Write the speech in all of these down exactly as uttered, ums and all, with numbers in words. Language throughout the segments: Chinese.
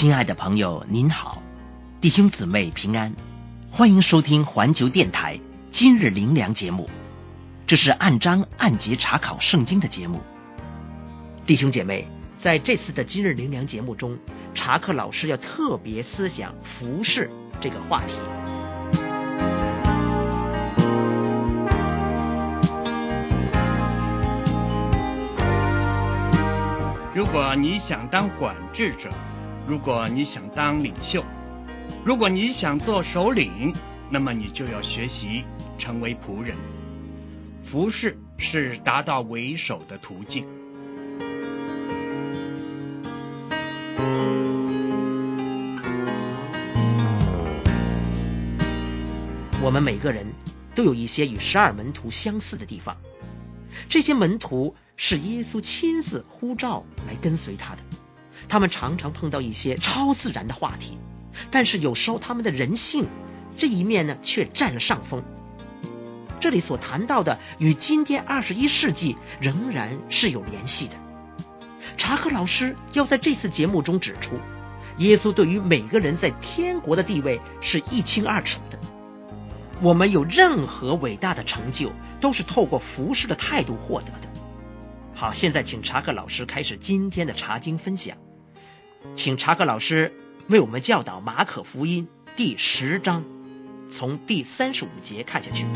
亲爱的朋友您好，弟兄姊妹平安，欢迎收听环球电台今日灵粮节目，这是按章按节查考圣经的节目。弟兄姐妹，在这次的今日灵粮节目中，查克老师要特别思想服事这个话题。 如果你想当管制者，如果你想当领袖，如果你想做首领，那么你就要学习成为仆人。服事是达到为首的途径。 我们每个人都有一些与十二门徒相似的地方，这些门徒是耶稣亲自呼召来跟随他的，他们常常碰到一些超自然的话题，但是有时候他们的人性这一面呢却占了上风。这里所谈到的与今天二十一世纪仍然是有联系的。查克老师要在这次节目中指出，耶稣对于每个人在天国的地位是一清二楚的。我们有任何伟大的成就都是透过服事的态度获得的。好，现在请查克老师开始今天的查经分享。请查克老师为我们教导马可福音第十章，从第三十五节看下去。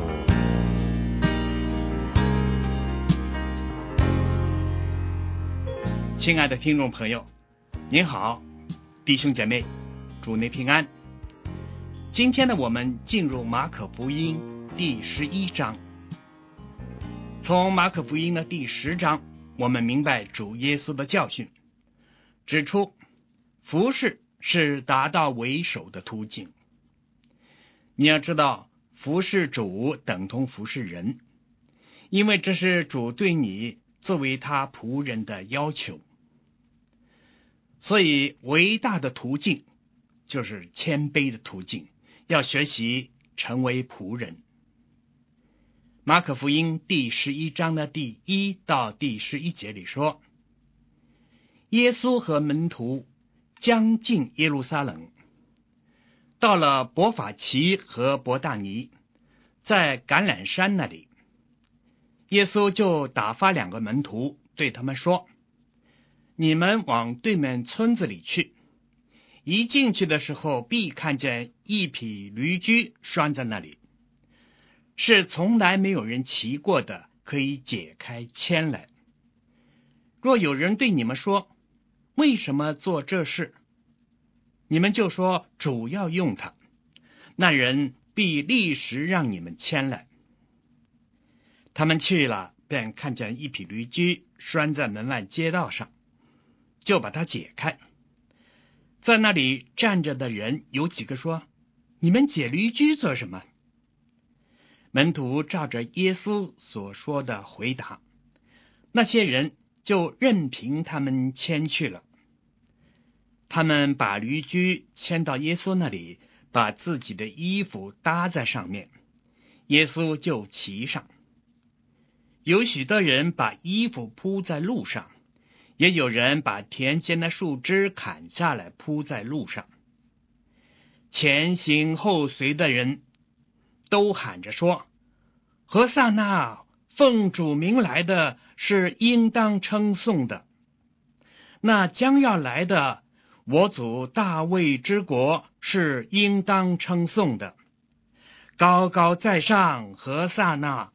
亲爱的听众朋友，您好，弟兄姐妹，主内平安。今天呢，我们进入马可福音第十一章。从马可福音的第十章，我们明白主耶稣的教训，指出服事是达到为首的途径。你要知道，服事主等同服事人，因为这是主对你作为他仆人的要求。所以伟大的途径就是谦卑的途径，要学习成为仆人。马可福音第十一章的第一到第十一节里说，耶稣和门徒将近耶路撒冷，到了伯法其和伯大尼，在橄榄山那里，耶稣就打发两个门徒，对他们说，你们往对面村子里去，一进去的时候必看见一匹驴驹拴在那里，是从来没有人骑过的，可以解开牵来。若有人对你们说，为什么做这事？你们就说，主要用它，那人必立时让你们牵来。他们去了，便看见一匹驴驹拴在门外街道上，就把它解开。在那里站着的人有几个说，你们解驴驹做什么？门徒照着耶稣所说的回答，那些人就任凭他们牵去了。他们把驴驹牵到耶稣那里，把自己的衣服搭在上面，耶稣就骑上。有许多人把衣服铺在路上，也有人把田间的树枝砍下来铺在路上。前行后随的人都喊着说，何撒那，奉主名来的是应当称颂的，那将要来的我祖大卫之国是应当称颂的，高高在上，何撒那。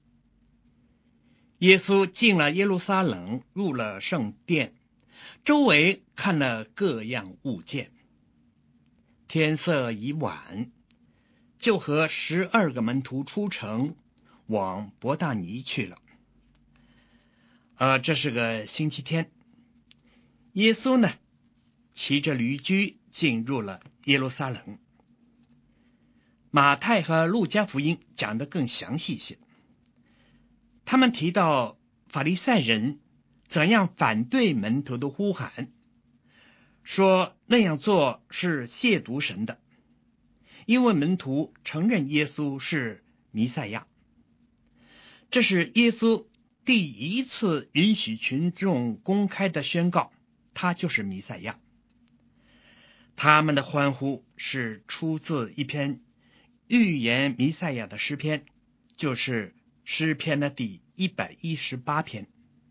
耶稣进了耶路撒冷，入了圣殿，周围看了各样物件。天色已晚，就和十二个门徒出城，往伯大尼去了。呃，这是个星期天，耶稣呢，骑着驴驹进入了耶路撒冷。马太和路加福音讲得更详细些，他们提到法利赛人怎样反对门徒的呼喊，说那样做是亵渎神的，因为门徒承认耶稣是弥赛亚。这是耶稣第一次允许群众公开的宣告他就是弥赛亚。 他们的欢呼是出自一篇预言弥赛亚的诗篇，就是诗篇的第一百一十八篇。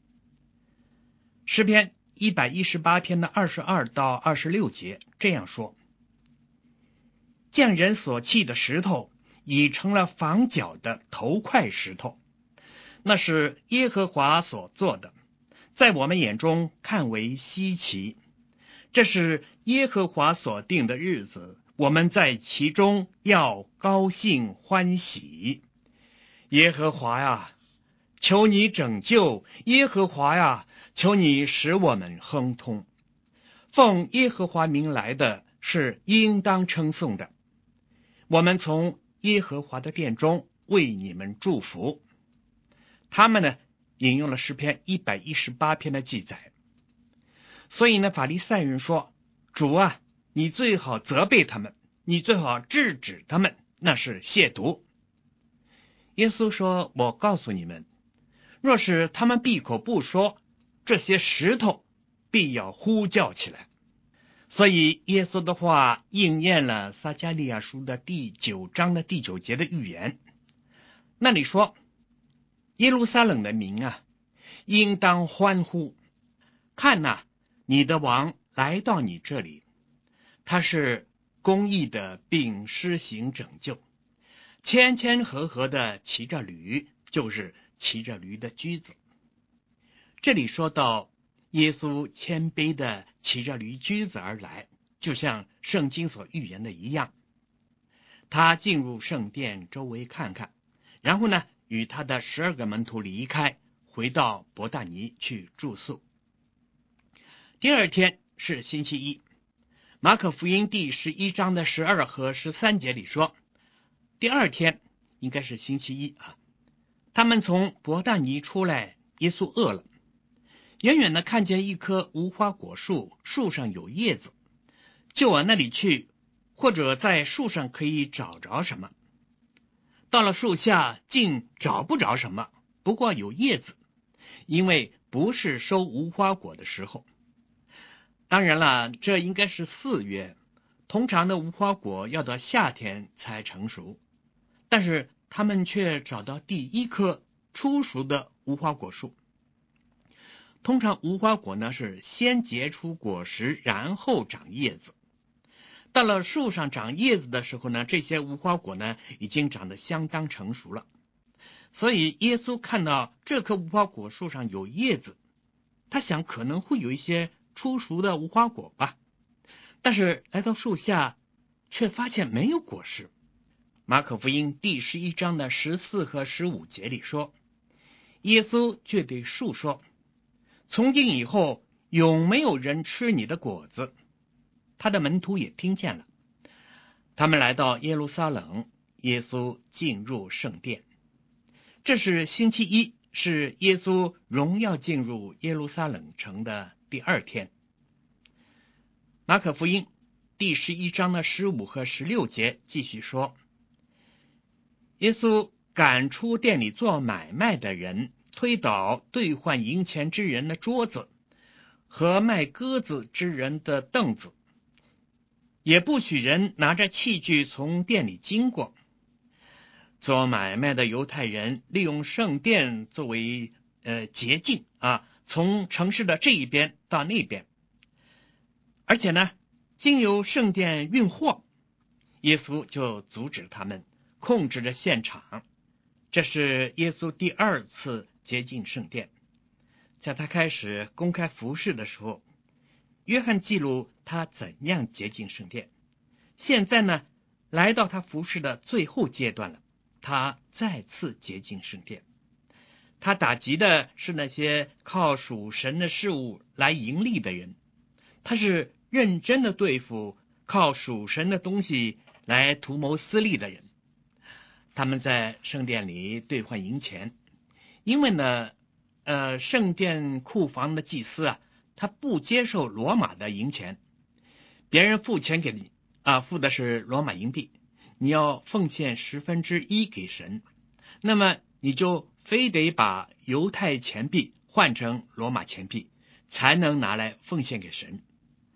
诗篇一百一十八篇的二十二到二十六节这样说：匠人所砌的石头已成了房角的头块石头，那是耶和华所做的，在我们眼中看为稀奇。这是耶和华所定的日子，我们在其中要高兴欢喜。耶和华呀，求你拯救；耶和华呀，求你使我们亨通。奉耶和华名来的是应当称颂的，我们从耶和华的殿中为你们祝福。他们呢，引用了诗篇一百一十八篇的记载。所以呢，法利赛人说：主啊，你最好责备他们，你最好制止他们，那是亵渎。耶稣说：我告诉你们，若是他们闭口不说，这些石头必要呼叫起来。所以耶稣的话应验了撒迦利亚书的第九章的第九节的预言。那里说，耶路撒冷的民啊，应当欢呼，看哪、啊，你的王来到你这里，他是公义的，并施行拯救，谦谦和和的骑着驴，就是骑着驴的驹子。这里说到耶稣谦卑的骑着驴驹子而来，就像圣经所预言的一样。他进入圣殿周围看看，然后呢，与他的十二个门徒离开，回到伯大尼去住宿。第二天是星期一，马可福音第十一章的十二和十三节里说，第二天应该是星期一啊。他们从伯大尼出来，耶稣饿了，远远的看见一棵无花果树，树上有叶子，就往那里去，或者在树上可以找着什么。到了树下，竟找不着什么，不过有叶子，因为不是收无花果的时候。当然了，这应该是四月，通常的无花果要到夏天才成熟，但是他们却找到第一棵初熟的无花果树。通常无花果呢是先结出果实，然后长叶子。到了树上长叶子的时候呢，这些无花果呢已经长得相当成熟了。所以耶稣看到这棵无花果树上有叶子，他想可能会有一些初熟的无花果吧，但是来到树下却发现没有果实。马可福音第十一章的十四和十五节里说，耶稣却对树说，从今以后永没有人吃你的果子。他的门徒也听见了。他们来到耶路撒冷，耶稣进入圣殿。这是星期一，是耶稣荣耀进入耶路撒冷城的第二天。马可福音第十一章的十五和十六节继续说，耶稣赶出店里做买卖的人，推倒兑换银钱之人的桌子和卖鸽子之人的凳子，也不许人拿着器具从店里经过。做买卖的犹太人利用圣殿作为呃捷径啊，从城市的这一边到那边，而且呢，经由圣殿运货，耶稣就阻止他们，控制着现场。这是耶稣第二次接近圣殿。在他开始公开服事的时候，约翰记录他怎样接近圣殿。现在呢，来到他服事的最后阶段了，他再次接近圣殿。他打击的是那些靠属神的事物来盈利的人，他是认真的对付靠属神的东西来图谋私利的人。他们在圣殿里兑换银钱，因为呢呃，圣殿库房的祭司啊，他不接受罗马的银钱，别人付钱给你啊，付的是罗马银币，你要奉献十分之一给神，那么你就非得把犹太钱币换成罗马钱币，才能拿来奉献给神。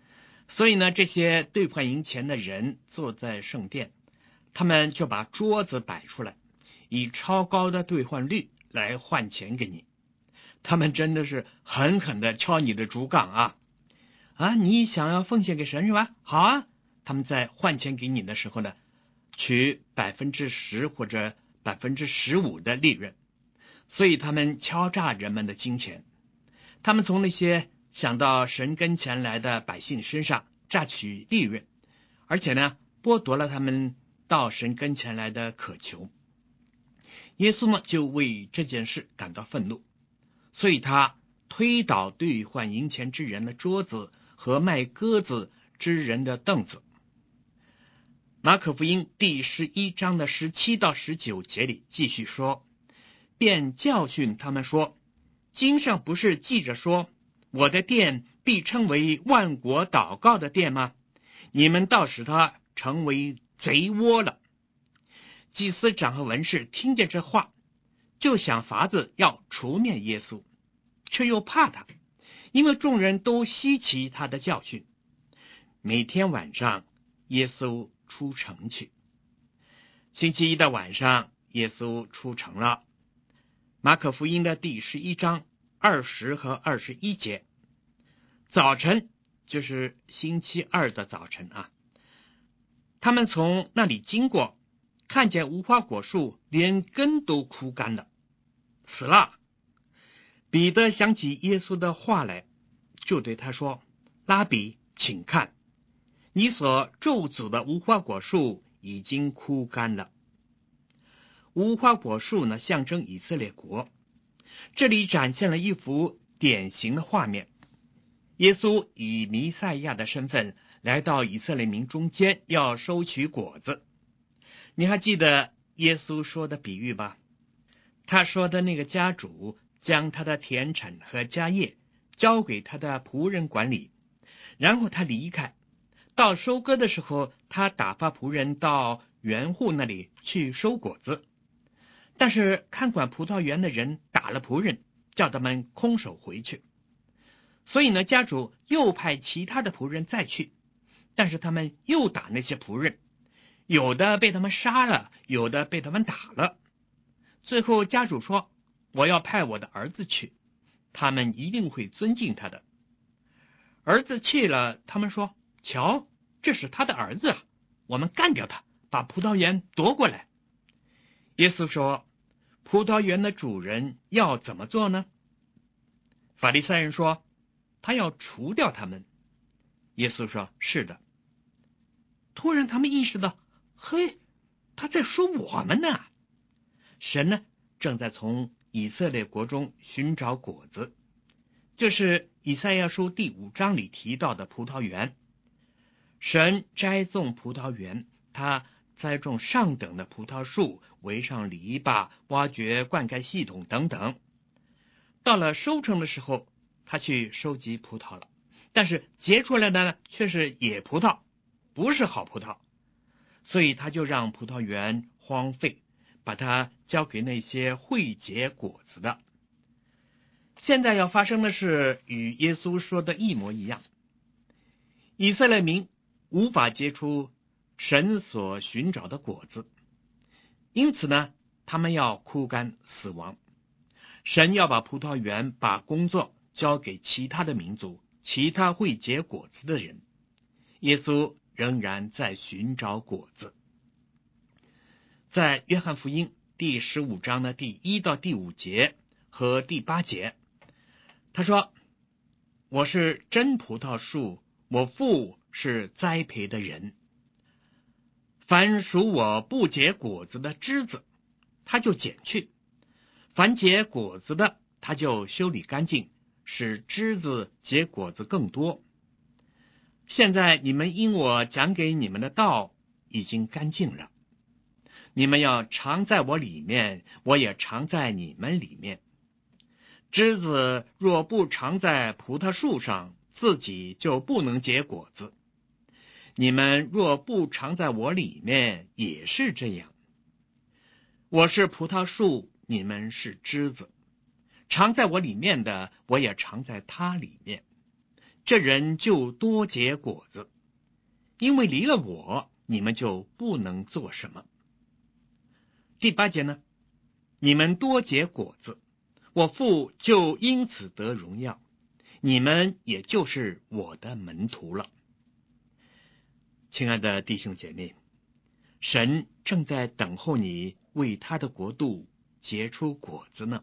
所以呢，这些兑换银钱的人坐在圣殿，他们就把桌子摆出来，以超高的兑换率来换钱给你。他们真的是狠狠的敲你的竹杠啊！啊，你想要奉献给神是吧？好啊，他们在换钱给你的时候呢，取百分之十或者百分之十五的利润，所以他们敲诈人们的金钱。他们从那些想到神跟前来的百姓身上榨取利润，而且呢，剥夺了他们到神跟前来的渴求。耶稣呢，就为这件事感到愤怒，所以他推倒兑换银钱之人的桌子和卖鸽子之人的凳子。马可福音第十一章的十七到十九节里继续说，便教训他们说，经上不是记着说，我的殿必称为万国祷告的殿吗？你们倒使它成为贼窝了。祭司长和文士听见这话，就想法子要除灭耶稣，却又怕他，因为众人都稀奇他的教训。每天晚上耶稣出城去。星期一的晚上耶稣出城了。马可福音的第十一章二十和二十一节，早晨就是星期二的早晨啊，他们从那里经过，看见无花果树连根都枯干了，死了。彼得想起耶稣的话来，就对他说，拉比，请看，你所咒诅的无花果树已经枯干了。无花果树呢，象征以色列国。这里展现了一幅典型的画面，耶稣以弥赛亚的身份来到以色列民中间，要收取果子。你还记得耶稣说的比喻吧？他说的那个家主将他的田产和家业交给他的仆人管理，然后他离开，到收割的时候，他打发仆人到园户那里去收果子。但是看管葡萄园的人打了仆人，叫他们空手回去。所以呢，家主又派其他的仆人再去，但是他们又打那些仆人，有的被他们杀了，有的被他们打了。最后家主说，我要派我的儿子去，他们一定会尊敬他的。儿子去了，他们说，瞧，这是他的儿子啊，我们干掉他，把葡萄园夺过来。耶稣说，葡萄园的主人要怎么做呢？法利赛人说，他要除掉他们。耶稣说，是的。突然他们意识到，嘿，他在说我们呢。神呢，正在从以色列国中寻找果子，就是以赛亚书第五章里提到的葡萄园。神栽种葡萄园，他栽种上等的葡萄树，围上篱笆，挖掘灌溉系统等等。到了收成的时候，他去收集葡萄了，但是结出来的呢，却是野葡萄，不是好葡萄，所以他就让葡萄园荒废，把它交给那些会结果子的。现在要发生的是与耶稣说的一模一样，以色列民无法结出神所寻找的果子，因此呢，他们要枯干死亡。神要把葡萄园，把工作交给其他的民族，其他会结果子的人。耶稣仍然在寻找果子。在约翰福音第十五章的第一到第五节和第八节，他说，我是真葡萄树，我父是栽培的人。凡属我不结果子的枝子，他就剪去；凡结果子的，他就修理干净，使枝子结果子更多。现在你们因我讲给你们的道已经干净了，你们要常在我里面，我也常在你们里面。枝子若不常在葡萄树上，自己就不能结果子。你们若不常在我里面，也是这样。我是葡萄树，你们是枝子，常在我里面的，我也常在他里面。 这人就多结果子，因为离了我，你们就不能做什么。第八节呢，你们多结果子，我父就因此得荣耀，你们也就是我的门徒了。亲爱的弟兄姐妹，神正在等候你为他的国度结出果子呢。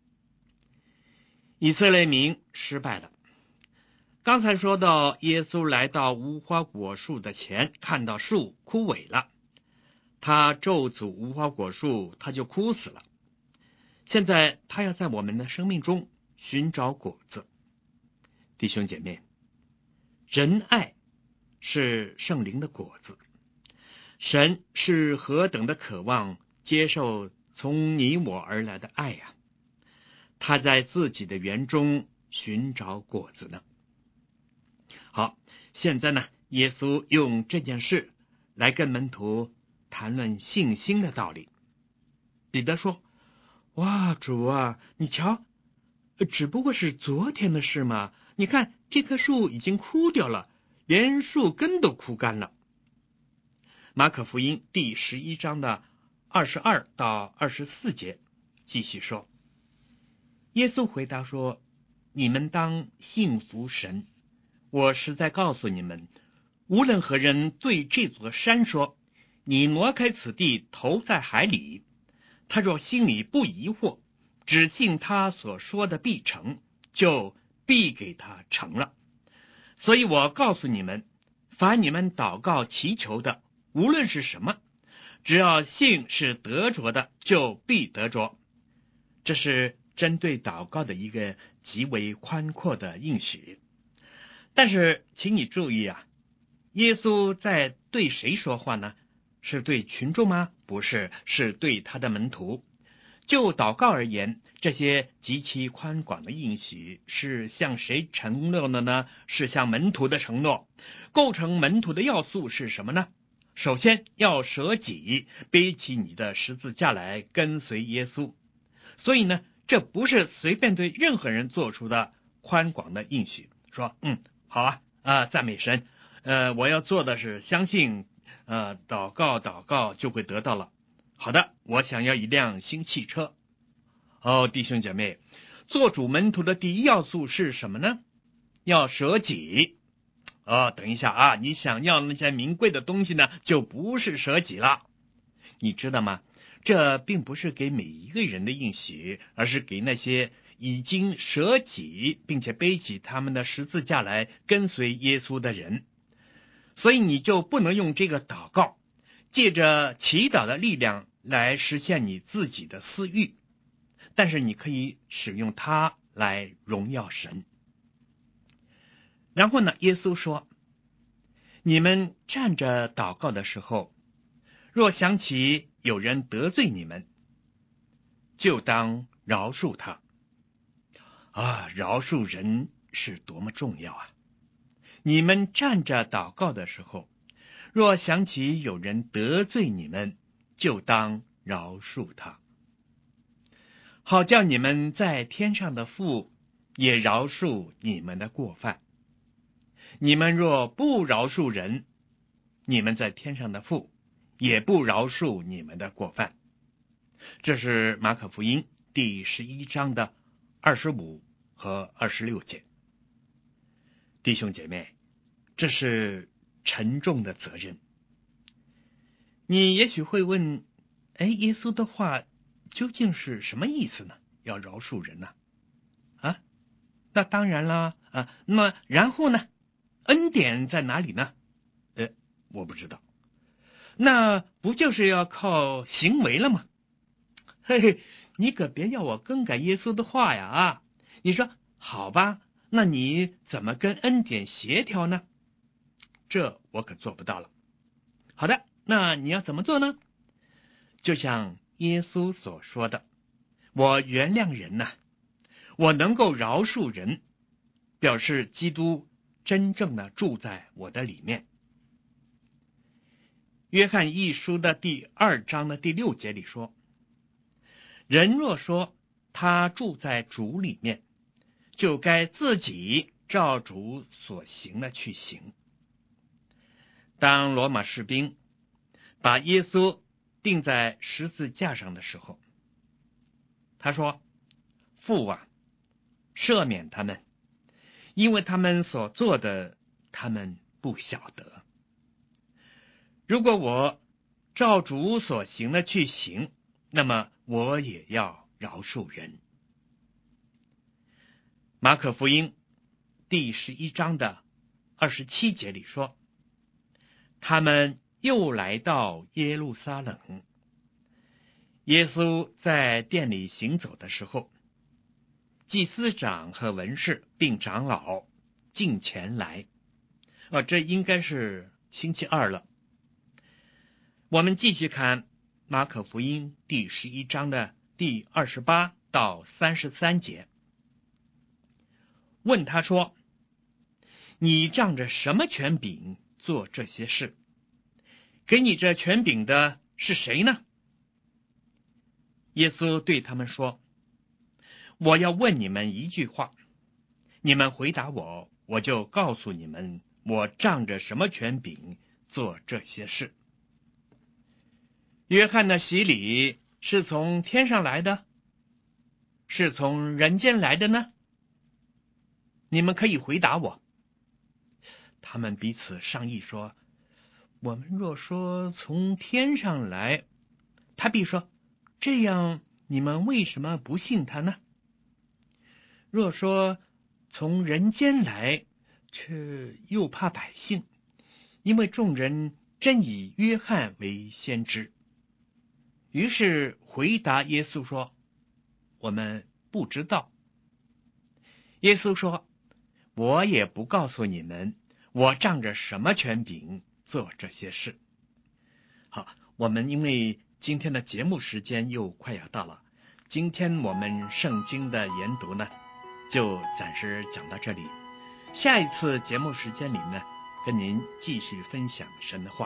以色列民失败了。刚才说到耶稣来到无花果树的前，看到树枯萎了，他咒诅无花果树，他就枯死了。现在他要在我们的生命中寻找果子。弟兄姐妹，仁爱是圣灵的果子，神是何等的渴望接受从你我而来的爱呀、啊！他在自己的园中寻找果子呢。好，现在呢，耶稣用这件事来跟门徒谈论信心的道理。彼得说：哇，主啊，你瞧，只不过是昨天的事嘛，你看这棵树已经枯掉了，连树根都枯干了。马可福音第十一章的二十二到二十四节继续说，耶稣回答说：你们当信服神，我实在告诉你们，无论何人对这座山说，你挪开此地投在海里，他若心里不疑惑，只信他所说的必成，就必给他成了。所以我告诉你们，凡你们祷告祈求的，无论是什么，只要信是得着的，就必得着。这是针对祷告的一个极为宽阔的应许。但是请你注意啊，耶稣在对谁说话呢？是对群众吗？不是，是对他的门徒。就祷告而言，这些极其宽广的应许是向谁承诺的呢？是向门徒的承诺。构成门徒的要素是什么呢？首先要舍己，背起你的十字架来跟随耶稣。所以呢，这不是随便对任何人做出的宽广的应许，说嗯好啊啊赞美神，呃我要做的是相信呃祷告祷告就会得到了。好的，我想要一辆新汽车。哦，弟兄姐妹，做主门徒的第一要素是什么呢？要舍己。哦，等一下啊，你想要那些名贵的东西呢，就不是舍己了。你知道吗？这并不是给每一个人的应许，而是给那些已经舍己并且背起他们的十字架来跟随耶稣的人。所以你就不能用这个祷告，借着祈祷的力量来实现你自己的私欲，但是你可以使用它来荣耀神。然后呢，耶稣说，你们站着祷告的时候，若想起有人得罪你们，就当饶恕他。啊，饶恕人是多么重要啊！你们站着祷告的时候，若想起有人得罪你们，就当饶恕他，好叫你们在天上的父也饶恕你们的过犯。你们若不饶恕人，你们在天上的父也不饶恕你们的过犯。这是马可福音第十一章的二十五和二十六节。弟兄姐妹，这是沉重的责任。你也许会问，哎，耶稣的话究竟是什么意思呢？要饶恕人呢？啊，那当然啦，啊，那么然后呢？恩典在哪里呢？呃，我不知道。那不就是要靠行为了吗？嘿嘿，你可别要我更改耶稣的话呀啊！你说好吧，那你怎么跟恩典协调呢？这我可做不到了。好的，那你要怎么做呢？就像耶稣所说的，我原谅人呐、啊，我能够饶恕人，表示基督真正的住在我的里面。约翰一书的第二章的第六节里说，人若说他住在主里面，就该自己照主所行的去行。当罗马士兵把耶稣钉在十字架上的时候，他说：父啊，赦免他们，因为他们所做的，他们不晓得。如果我照主所行的去行，那么我也要饶恕人。马可福音第十一章的二十七节里说，他们又来到耶路撒冷。耶稣在殿里行走的时候，祭司长和文士并长老进前来。啊，这应该是星期二了。我们继续看马可福音第十一章的第二十八到三十三节。问他说：你仗着什么权柄做这些事？给你这权柄的是谁呢？耶稣对他们说：我要问你们一句话，你们回答我，我就告诉你们，我仗着什么权柄做这些事。约翰的洗礼是从天上来的，是从人间来的呢？你们可以回答我。他们彼此商议说：我们若说从天上来，他必说：这样你们为什么不信他呢？若说从人间来，却又怕百姓，因为众人真以约翰为先知。于是回答耶稣说：我们不知道。耶稣说：我也不告诉你们，我仗着什么权柄做这些事。好，我们因为今天的节目时间又快要到了，今天我们圣经的研读呢，就暂时讲到这里。下一次节目时间里呢，跟您继续分享神的话。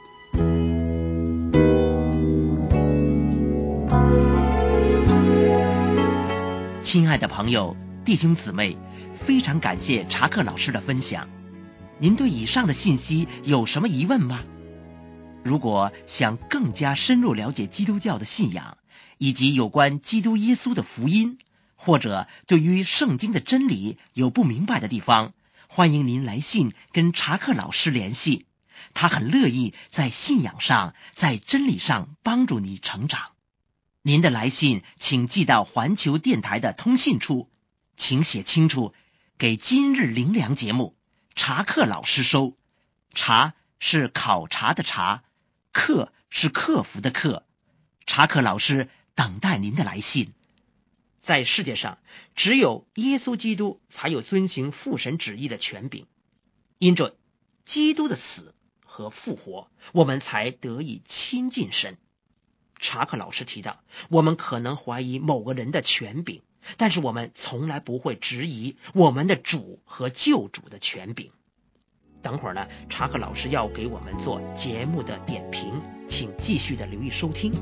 亲爱的朋友、弟兄姊妹，非常感谢查克老师的分享。您对以上的信息有什么疑问吗？如果想更加深入了解基督教的信仰，以及有关基督耶稣的福音，或者对于圣经的真理有不明白的地方，欢迎您来信跟查克老师联系，他很乐意在信仰上、在真理上帮助你成长。您的来信请寄到环球电台的通信处，请写清楚给今日灵粮节目，查克老师收。查是考察的查，克是克服的克。查克老师等待您的来信。在世界上，只有耶稣基督才有遵行父神旨意的权柄。因着基督的死和复活，我们才得以亲近神。查克老师提到，我们可能怀疑某个人的权柄，但是我们从来不会质疑我们的主和救主的权柄。等会儿呢，查克老师要给我们做节目的点评，请继续的留意收听。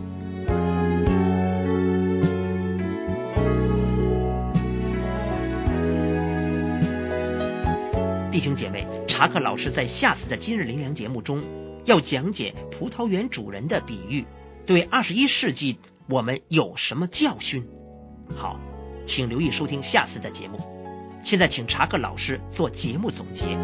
弟兄姐妹，查克老师在下次的今日灵粮节目中要讲解葡萄园主人的比喻，对二十一世纪我们有什么教训？好，请留意收听下次的节目。现在请查克老师做节目总结。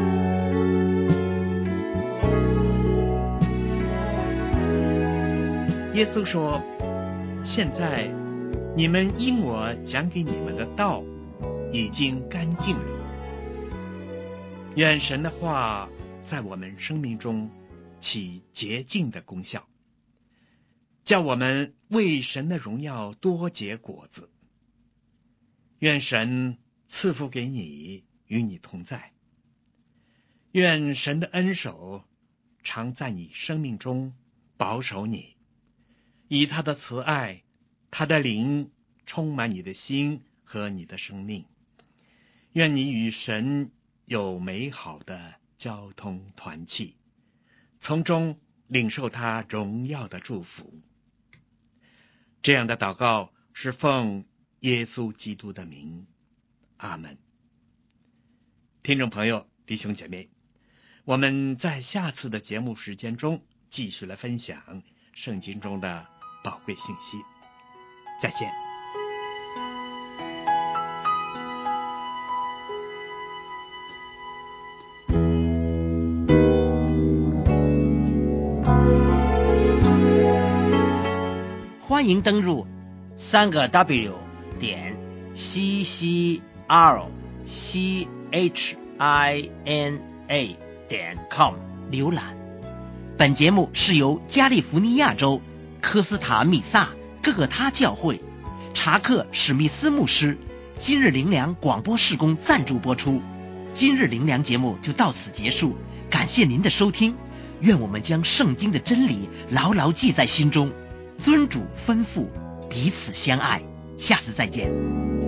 耶稣说：现在你们因我讲给你们的道已经干净了。愿神的话在我们生命中起洁净的功效，叫我们为神的荣耀多结果子。愿神赐福给你，与你同在。愿神的恩手常在你生命中保守你，以他的慈爱，他的灵充满你的心和你的生命。愿你与神有美好的交通团契，从中领受他荣耀的祝福。这样的祷告是奉耶稣基督的名，阿们。 听众朋友、弟兄姐妹，我们在下次的节目时间中继续来分享圣经中的宝贵信息。再见。 欢迎登入三个 W 点 C C R C H I N A 点 com 浏览。本节目是由加利福尼亚州科斯塔米萨各个他教会查克史密斯牧师今日灵粮广播事工赞助播出。今日灵粮节目就到此结束，感谢您的收听，愿我们将圣经的真理牢牢记在心中，遵主吩咐，彼此相爱，下次再见。